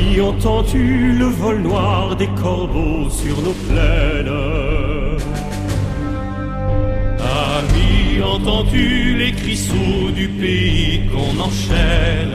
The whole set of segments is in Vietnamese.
entends-tu le vol noir des corbeaux sur nos plaines? Ami, entends-tu les cris sourds du pays qu'on enchaîne?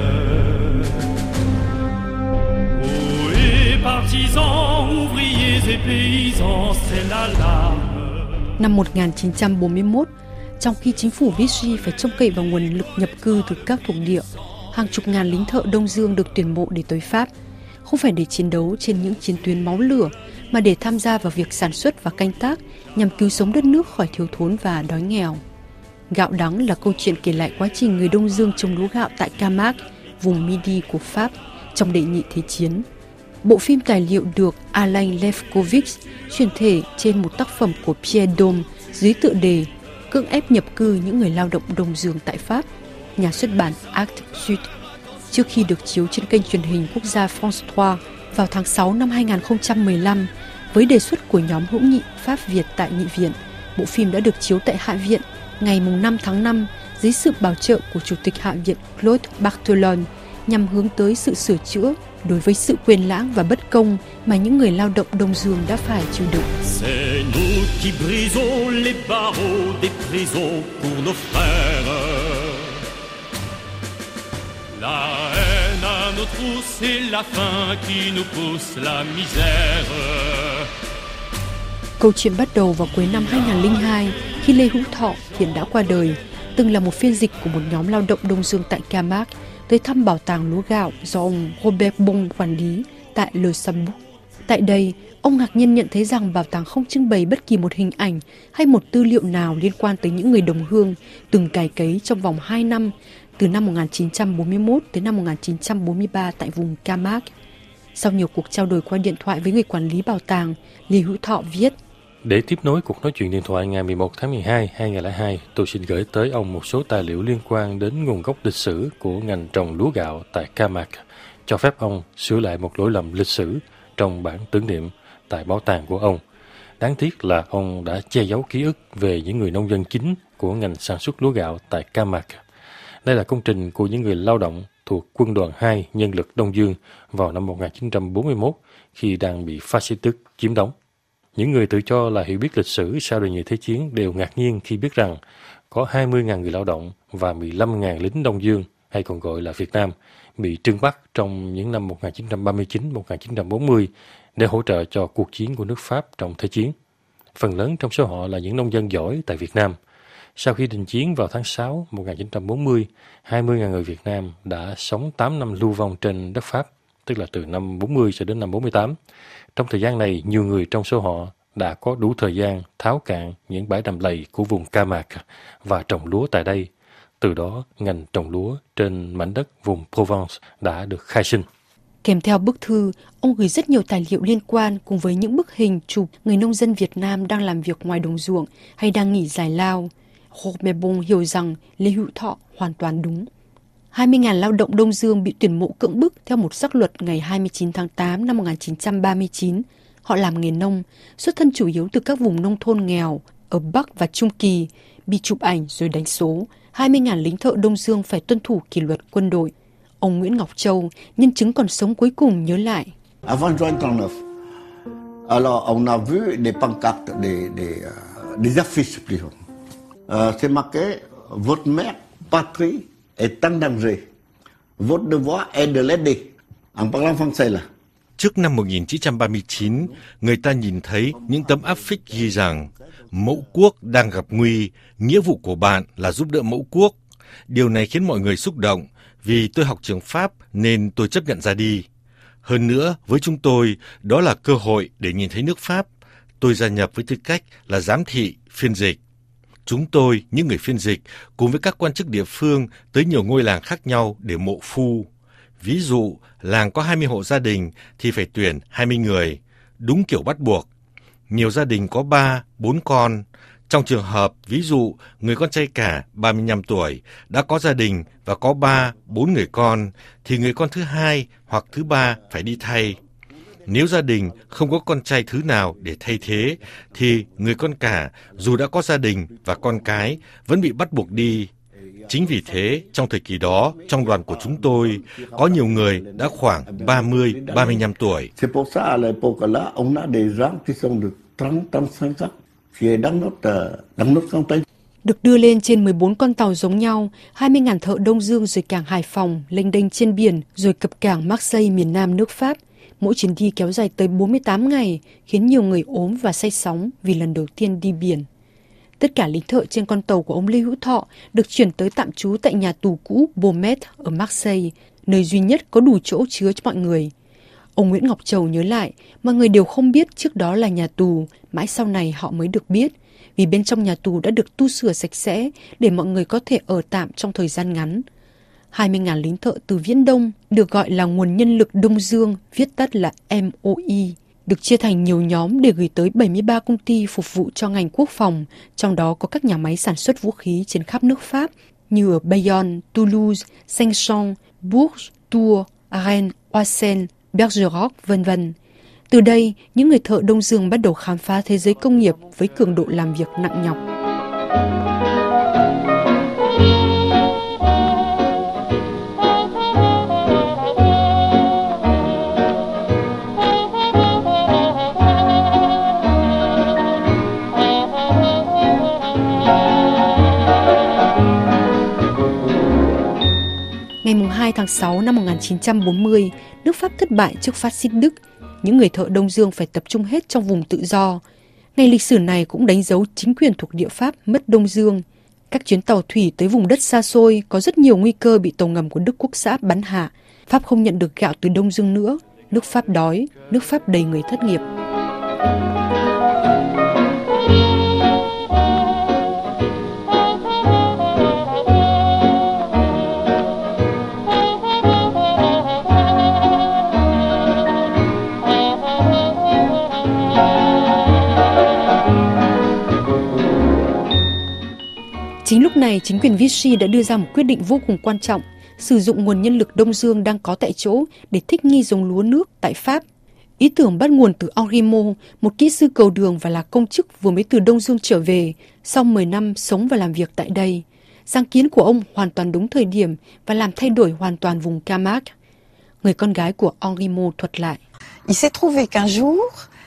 Ohé, partisans, ouvriers et paysans, c'est l'alarme. Năm 1941, trong khi chính phủ Vichy phải trông cậy vào nguồn lực nhập cư từ các thuộc địa, hàng chục ngàn lính thợ Đông Dương được tuyển mộ để tới Pháp, không phải để chiến đấu trên những chiến tuyến máu lửa, mà để tham gia vào việc sản xuất và canh tác nhằm cứu sống đất nước khỏi thiếu thốn và đói nghèo. Gạo đắng là câu chuyện kể lại quá trình người Đông Dương trồng lúa gạo tại Camargue, vùng Midi của Pháp, trong đệ nhị thế chiến. Bộ phim tài liệu được Alain Lefkowitz chuyển thể trên một tác phẩm của Pierre Dôme dưới tựa đề Cưỡng ép nhập cư những người lao động Đông Dương tại Pháp, nhà xuất bản Actes Sud, trước khi được chiếu trên kênh truyền hình quốc gia France 3 vào tháng 6 năm 2015. Với đề xuất của nhóm hữu nghị Pháp-Việt tại Nghị viện, bộ phim đã được chiếu tại Hạ viện ngày 5 tháng 5 dưới sự bảo trợ của Chủ tịch Hạ viện Claude Barthelone, nhằm hướng tới sự sửa chữa đối với sự quên lãng và bất công mà những người lao động Đông Dương đã phải chịu đựng. C'est nous qui brisons les barreaux des prisons pour nos frères. La haine à nos trousses et la faim qui nous pousse la misère. Câu chuyện bắt đầu vào cuối năm 2002 khi Lê Hữu Thọ, hiện đã qua đời, từng là một phiên dịch của một nhóm lao động Đông Dương tại Camargue, tới thăm bảo tàng lúa gạo do ông Robert Bon quản lý tại Le Sambuc. Tại đây, ông ngạc nhiên nhận thấy rằng bảo tàng không trưng bày bất kỳ một hình ảnh hay một tư liệu nào liên quan tới những người đồng hương từng cày cấy trong vòng 2 năm, từ năm 1941 tới năm 1943 tại vùng Camargue. Sau nhiều cuộc trao đổi qua điện thoại với người quản lý bảo tàng, Lê Hữu Thọ viết: Để tiếp nối cuộc nói chuyện điện thoại ngày 11 tháng 12, 2002, tôi xin gửi tới ông một số tài liệu liên quan đến nguồn gốc lịch sử của ngành trồng lúa gạo tại Camargue, cho phép ông sửa lại một lỗi lầm lịch sử trong bản tưởng niệm tại bảo tàng của ông. Đáng tiếc là ông đã che giấu ký ức về những người nông dân chính của ngành sản xuất lúa gạo tại Camargue. Đây là công trình của những người lao động thuộc Quân đoàn 2 Nhân lực Đông Dương vào năm 1941 khi đang bị phát xít Đức chiếm đóng. Những người tự cho là hiểu biết lịch sử sau đệ nhị thế chiến đều ngạc nhiên khi biết rằng có 20.000 người lao động và 15.000 lính Đông Dương, hay còn gọi là Việt Nam, bị trưng bắt trong những năm 1939-1940 để hỗ trợ cho cuộc chiến của nước Pháp trong Thế chiến. Phần lớn trong số họ là những nông dân giỏi tại Việt Nam. Sau khi đình chiến vào tháng 6 1940, 20.000 người Việt Nam đã sống 8 năm lưu vong trên đất Pháp, tức là từ năm 40 cho đến năm 48. Trong thời gian này, nhiều người trong số họ đã có đủ thời gian tháo cạn những bãi đầm lầy của vùng Camargue và trồng lúa tại đây. Từ đó, ngành trồng lúa trên mảnh đất vùng Provence đã được khai sinh. Kèm theo bức thư, ông gửi rất nhiều tài liệu liên quan cùng với những bức hình chụp người nông dân Việt Nam đang làm việc ngoài đồng ruộng hay đang nghỉ giải lao. Robert Bon hiểu rằng Lê Hữu Thọ hoàn toàn đúng. 20.000 lao động Đông Dương bị tuyển mộ cưỡng bức theo một sắc luật ngày 29 tháng 8 năm 1939. Họ làm nghề nông, xuất thân chủ yếu từ các vùng nông thôn nghèo ở Bắc và Trung Kỳ, bị chụp ảnh rồi đánh số. 20.000 lính thợ Đông Dương phải tuân thủ kỷ luật quân đội. Ông Nguyễn Ngọc Châu, nhân chứng còn sống cuối cùng nhớ lại. Avant juin 39, alors on a vu des pancartes, des affiches plutôt. C'est marqué votre mère patrie est en danger. Votre devoir est de l'aider. En parlant français là. Trước năm 1939, người ta nhìn thấy những tấm áp phích ghi rằng mẫu quốc đang gặp nguy, nghĩa vụ của bạn là giúp đỡ mẫu quốc. Điều này khiến mọi người xúc động, vì tôi học trường Pháp nên tôi chấp nhận ra đi. Hơn nữa, với chúng tôi, đó là cơ hội để nhìn thấy nước Pháp. Tôi gia nhập với tư cách là giám thị, phiên dịch. Chúng tôi, những người phiên dịch, cùng với các quan chức địa phương tới nhiều ngôi làng khác nhau để mộ phu. Ví dụ, làng có 20 hộ gia đình thì phải tuyển 20 người, đúng kiểu bắt buộc. Nhiều gia đình có 3, 4 con. Trong trường hợp, ví dụ, người con trai cả 35 tuổi đã có gia đình và có 3, 4 người con, thì người con thứ 2 hoặc thứ 3 phải đi thay. Nếu gia đình không có con trai thứ nào để thay thế, thì người con cả dù đã có gia đình và con cái vẫn bị bắt buộc đi. Chính vì thế, trong thời kỳ đó, trong đoàn của chúng tôi, có nhiều người đã khoảng 30-35 tuổi. C'est pour ça, à l'époque là, on a des gens qui sont de 30-35 ans, qui est dans notre campagne. Được đưa lên trên 14 con tàu giống nhau, 20.000 thợ Đông Dương rời cảng Hải Phòng, lênh đênh trên biển, rồi cập cảng Marseille miền Nam nước Pháp. Mỗi chuyến đi kéo dài tới 48 ngày, khiến nhiều người ốm và say sóng vì lần đầu tiên đi biển. Tất cả lính thợ trên con tàu của ông Lê Hữu Thọ được chuyển tới tạm trú tại nhà tù cũ Beaumet ở Marseille, nơi duy nhất có đủ chỗ chứa cho mọi người. Ông Nguyễn Ngọc Trầu nhớ lại, mọi người đều không biết trước đó là nhà tù, mãi sau này họ mới được biết, vì bên trong nhà tù đã được tu sửa sạch sẽ để mọi người có thể ở tạm trong thời gian ngắn. 20.000 lính thợ từ Viễn Đông, được gọi là nguồn nhân lực Đông Dương, viết tắt là MOI, được chia thành nhiều nhóm để gửi tới 73 công ty phục vụ cho ngành quốc phòng, trong đó có các nhà máy sản xuất vũ khí trên khắp nước Pháp như ở Bayonne, Toulouse, Saint-Chamond, Bourges, Tours, Rennes, Oisem, Bergerac, v.v. Từ đây, những người thợ Đông Dương bắt đầu khám phá thế giới công nghiệp với cường độ làm việc nặng nhọc. Ngày 2 tháng 6 năm 1940, nước Pháp thất bại trước phát xít Đức. Những người thợ Đông Dương phải tập trung hết trong vùng tự do. Ngày lịch sử này cũng đánh dấu chính quyền thuộc địa Pháp mất Đông Dương. Các chuyến tàu thủy tới vùng đất xa xôi có rất nhiều nguy cơ bị tàu ngầm của Đức Quốc xã bắn hạ. Pháp không nhận được gạo từ Đông Dương nữa. Nước Pháp đói, nước Pháp đầy người thất nghiệp. Chính lúc này, chính quyền Vichy đã đưa ra một quyết định vô cùng quan trọng, sử dụng nguồn nhân lực Đông Dương đang có tại chỗ để thích nghi giống lúa nước tại Pháp. Ý tưởng bắt nguồn từ Henri Moe, một kỹ sư cầu đường và là công chức vừa mới từ Đông Dương trở về, sau 10 năm sống và làm việc tại đây. Sáng kiến của ông hoàn toàn đúng thời điểm và làm thay đổi hoàn toàn vùng Camargue. Người con gái của Henri Moe thuật lại. Il s'est trouvé qu'un jour,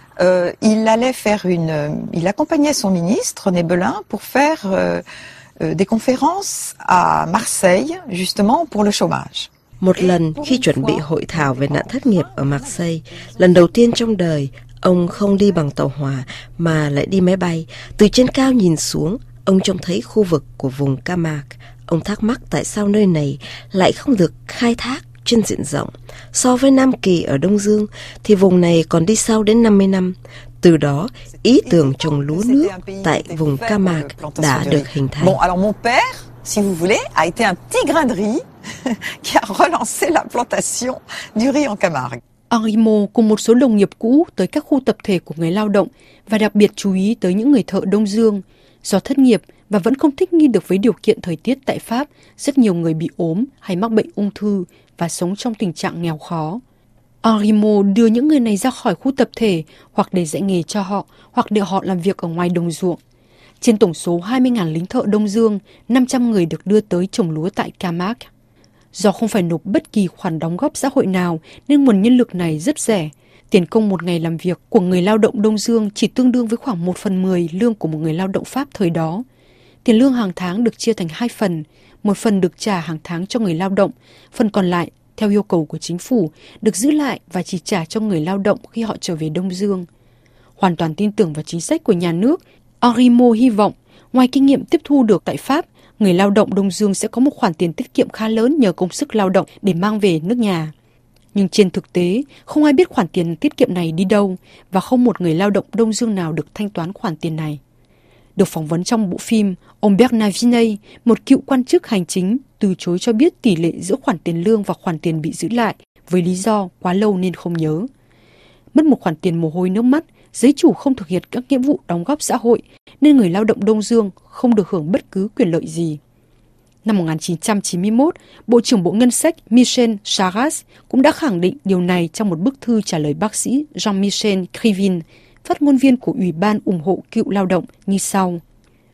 il accompagnait son ministre Nebelin pour faire des conférences à Marseille, justement pour le chômage. Một lần khi chuẩn bị hội thảo về nạn thất nghiệp ở Marseille, lần đầu tiên trong đời, ông không đi bằng tàu hỏa mà lại đi máy bay. Từ trên cao nhìn xuống, ông trông thấy khu vực của vùng Camargue. Ông thắc mắc tại sao nơi này lại không được khai thác trên diện rộng. So với Nam Kỳ ở Đông Dương thì vùng này còn đi sau đến 50 năm. Từ đó, ý tưởng trồng lúa nước tại vùng Camargue đã được hình thành. Bon, alors mon père, si vous voulez, a été un petit grain de riz qui a relancé la plantation du riz en Camargue. Henri Moe cùng một số đồng nghiệp cũ tới các khu tập thể của người lao động và đặc biệt chú ý tới những người thợ Đông Dương. Do thất nghiệp và vẫn không thích nghi được với điều kiện thời tiết tại Pháp, rất nhiều người bị ốm hay mắc bệnh ung thư và sống trong tình trạng nghèo khó. Henri Moe đưa những người này ra khỏi khu tập thể hoặc để dạy nghề cho họ hoặc để họ làm việc ở ngoài đồng ruộng. Trên tổng số 20.000 lính thợ Đông Dương, 500 người được đưa tới trồng lúa tại Camargue. Do không phải nộp bất kỳ khoản đóng góp xã hội nào nên nguồn nhân lực này rất rẻ. Tiền công một ngày làm việc của người lao động Đông Dương chỉ tương đương với khoảng 1/10 lương của một người lao động Pháp thời đó. Tiền lương hàng tháng được chia thành 2 phần, một phần được trả hàng tháng cho người lao động, phần còn lại, theo yêu cầu của chính phủ, được giữ lại và chỉ trả cho người lao động khi họ trở về Đông Dương. Hoàn toàn tin tưởng vào chính sách của nhà nước, Henri Moe hy vọng, ngoài kinh nghiệm tiếp thu được tại Pháp, người lao động Đông Dương sẽ có một khoản tiền tiết kiệm khá lớn nhờ công sức lao động để mang về nước nhà. Nhưng trên thực tế, không ai biết khoản tiền tiết kiệm này đi đâu và không một người lao động Đông Dương nào được thanh toán khoản tiền này. Được phỏng vấn trong bộ phim, ông Bernard Vinet, một cựu quan chức hành chính, từ chối cho biết tỷ lệ giữa khoản tiền lương và khoản tiền bị giữ lại với lý do quá lâu nên không nhớ. Mất một khoản tiền mồ hôi nước mắt, giới chủ không thực hiện các nghĩa vụ đóng góp xã hội nên người lao động Đông Dương không được hưởng bất cứ quyền lợi gì. Năm 1991, Bộ trưởng Bộ Ngân sách Michel Charasse cũng đã khẳng định điều này trong một bức thư trả lời bác sĩ Jean-Michel Krivine, phát ngôn viên của Ủy ban ủng hộ cựu lao động như sau.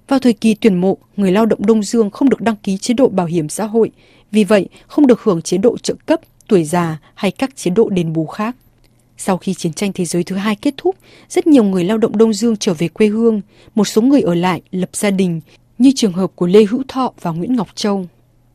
Vào thời kỳ tuyển mộ, người lao động Đông Dương không được đăng ký chế độ bảo hiểm xã hội, vì vậy không được hưởng chế độ trợ cấp, tuổi già hay các chế độ đền bù khác. Sau khi chiến tranh thế giới thứ hai kết thúc, rất nhiều người lao động Đông Dương trở về quê hương, một số người ở lại lập gia đình, như trường hợp của Lê Hữu Thọ và Nguyễn Ngọc Châu.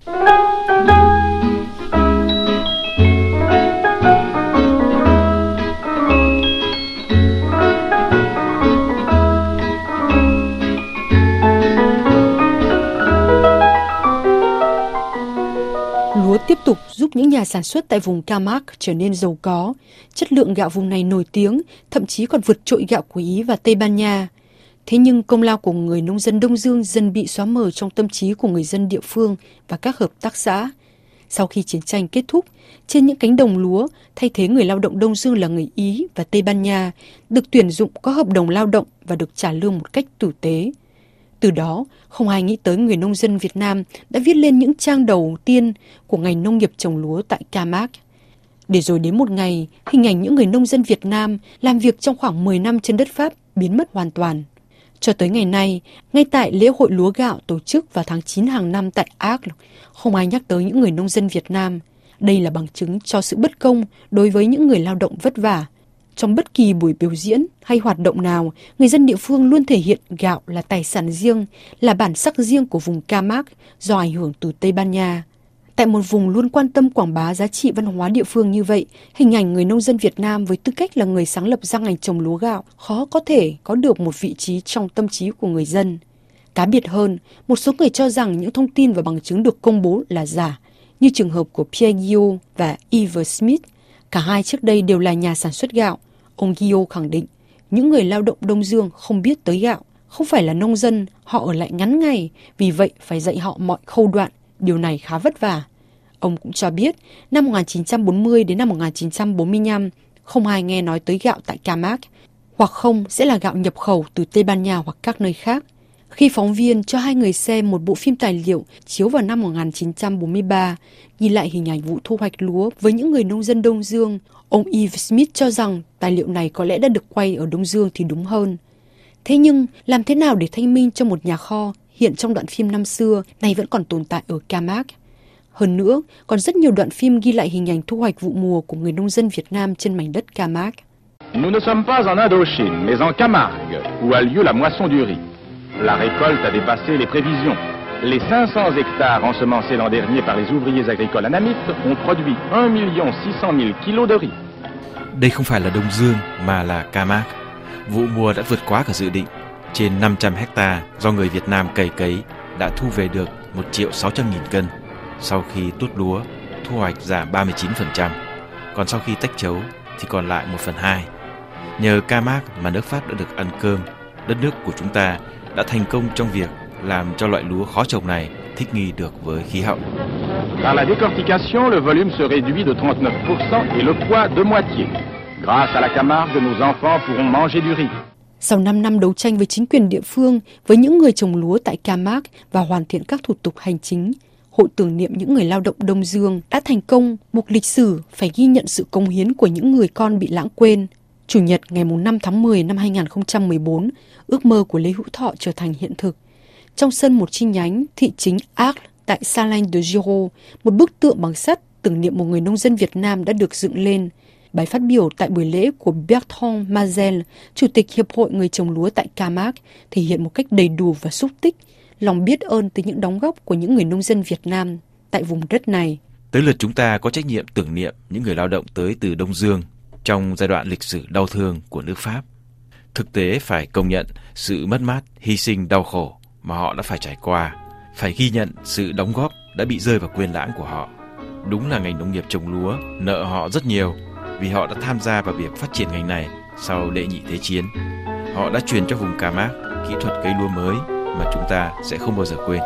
Lúa tiếp tục giúp những nhà sản xuất tại vùng Camargue trở nên giàu có. Chất lượng gạo vùng này nổi tiếng, thậm chí còn vượt trội gạo của Ý và Tây Ban Nha. Thế nhưng công lao của người nông dân Đông Dương dần bị xóa mờ trong tâm trí của người dân địa phương và các hợp tác xã. Sau khi chiến tranh kết thúc, trên những cánh đồng lúa, thay thế người lao động Đông Dương là người Ý và Tây Ban Nha, được tuyển dụng có hợp đồng lao động và được trả lương một cách tử tế. Từ đó, không ai nghĩ tới người nông dân Việt Nam đã viết lên những trang đầu tiên của ngành nông nghiệp trồng lúa tại Camargue. Để rồi đến một ngày, hình ảnh những người nông dân Việt Nam làm việc trong khoảng 10 năm trên đất Pháp biến mất hoàn toàn. Cho tới ngày nay, ngay tại lễ hội lúa gạo tổ chức vào tháng 9 hàng năm tại Arles, không ai nhắc tới những người nông dân Việt Nam. Đây là bằng chứng cho sự bất công đối với những người lao động vất vả. Trong bất kỳ buổi biểu diễn hay hoạt động nào, người dân địa phương luôn thể hiện gạo là tài sản riêng, là bản sắc riêng của vùng Camargue do ảnh hưởng từ Tây Ban Nha. Tại một vùng luôn quan tâm quảng bá giá trị văn hóa địa phương như vậy, hình ảnh người nông dân Việt Nam với tư cách là người sáng lập ra ngành trồng lúa gạo khó có thể có được một vị trí trong tâm trí của người dân. Cá biệt hơn, một số người cho rằng những thông tin và bằng chứng được công bố là giả, như trường hợp của Pierre Guillot và Yves Smith. Cả hai trước đây đều là nhà sản xuất gạo. Ông Guillot khẳng định, những người lao động Đông Dương không biết tới gạo, không phải là nông dân, họ ở lại ngắn ngày, vì vậy phải dạy họ mọi khâu đoạn, điều này khá vất vả. Ông cũng cho biết, năm 1940 đến năm 1945, không ai nghe nói tới gạo tại Camargue, hoặc không sẽ là gạo nhập khẩu từ Tây Ban Nha hoặc các nơi khác. Khi phóng viên cho hai người xem một bộ phim tài liệu chiếu vào năm 1943, ghi lại hình ảnh vụ thu hoạch lúa với những người nông dân Đông Dương, ông Yves Smith cho rằng tài liệu này có lẽ đã được quay ở Đông Dương thì đúng hơn. Thế nhưng, làm thế nào để thanh minh cho một nhà kho hiện trong đoạn phim năm xưa này vẫn còn tồn tại ở Camargue? Hơn nữa, còn rất nhiều đoạn phim ghi lại hình ảnh thu hoạch vụ mùa của người nông dân Việt Nam trên mảnh đất Camargue. Nous ne sommes pas en Indochine, mais en Camargue, où a lieu la moisson du riz. La récolte a dépassé les prévisions. Les 500 hectares ensemencés l'an dernier par les ouvriers agricoles anamites ont produit 1 600 000 kilos de riz. Đây không phải là Đông Dương mà là Camargue. Vụ mùa đã vượt quá cả dự định. Trên 500 hectare do người Việt Nam cày cấy đã thu về được 1.600.000 cân. Sau khi tuốt lúa, thu hoạch giảm 39%. Còn sau khi tách chấu thì còn lại 1/2. Nhờ Camargue mà nước Pháp đã được ăn cơm. Đất nước của chúng ta đã thành công trong việc làm cho loại lúa khó trồng này thích nghi được với khí hậu. Par la décortication, le volume se réduit de 39% et le poids de moitié. Grâce à la Camargue, nos enfants pourront manger du riz. Sau 5 năm đấu tranh với chính quyền địa phương, với những người trồng lúa tại Camargue và hoàn thiện các thủ tục hành chính, Hội tưởng niệm những người lao động Đông Dương đã thành công buộc lịch sử phải ghi nhận sự cống hiến của những người con bị lãng quên. Chủ nhật ngày 5 tháng 10 năm 2014, ước mơ của Lê Hữu Thọ trở thành hiện thực. Trong sân một chi nhánh thị chính Arles tại Salins-de-Giraud, một bức tượng bằng sắt tưởng niệm một người nông dân Việt Nam đã được dựng lên. Bài phát biểu tại buổi lễ của Bertrand Mazel, Chủ tịch Hiệp hội Người trồng lúa tại Camargue, thể hiện một cách đầy đủ và xúc tích lòng biết ơn tới những đóng góp của những người nông dân Việt Nam tại vùng đất này. Tới lượt chúng ta có trách nhiệm tưởng niệm những người lao động tới từ Đông Dương trong giai đoạn lịch sử đau thương của nước Pháp. Thực tế phải công nhận sự mất mát, hy sinh đau khổ mà họ đã phải trải qua, phải ghi nhận sự đóng góp đã bị rơi vào quên lãng của họ. Đúng là ngành nông nghiệp trồng lúa nợ họ rất nhiều vì họ đã tham gia vào việc phát triển ngành này sau đệ nhị thế chiến. Họ đã truyền cho vùng Camargue kỹ thuật cây lúa mới mà chúng ta sẽ không bao giờ quên.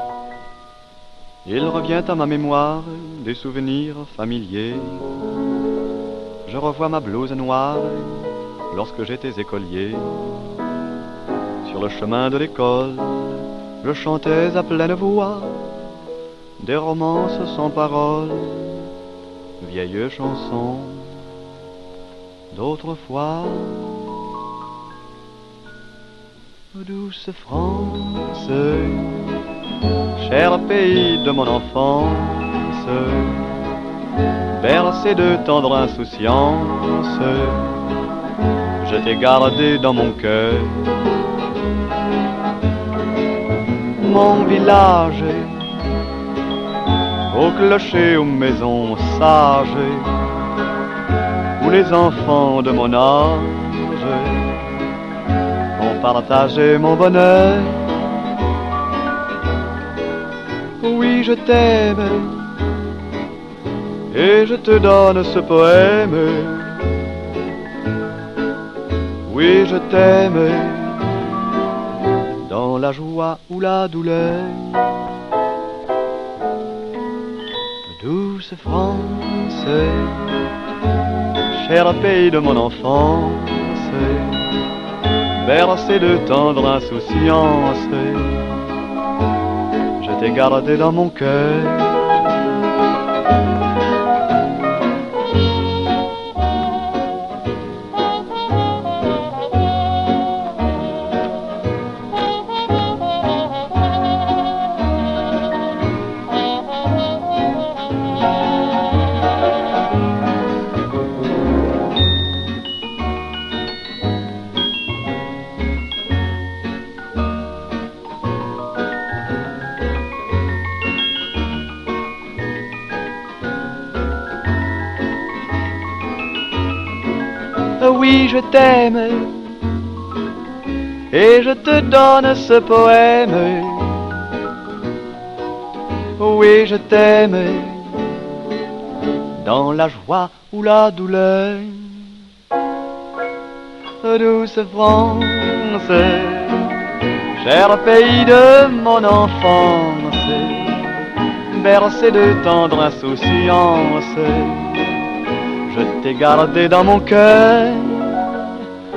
Il revient à ma mémoire des souvenirs familiers. Je revois ma blouse noire lorsque j'étais écolier. Sur le chemin de l'école, je chantais à pleine voix des romances sans paroles, vieilles chansons d'autrefois. Douce France, cher pays de mon enfance, bercé de tendre insouciance, je t'ai gardé dans mon cœur. Mon village, au clocher, aux maisons sages, où les enfants de mon âge ont partagé mon bonheur. Oui, je t'aime, et je te donne ce poème. Oui, je t'aime, dans la joie ou la douleur. Douce France, cher pays de mon enfance, bercé de tendre insouciance, je t'ai gardé dans mon cœur. Oui, je t'aime, et je te donne ce poème. Oui, je t'aime, dans la joie ou la douleur. Douce France, cher pays de mon enfance, bercé de tendre insouciance, je t'ai gardé dans mon cœur,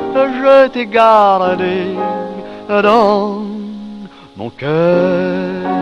je t'ai gardé dans mon cœur.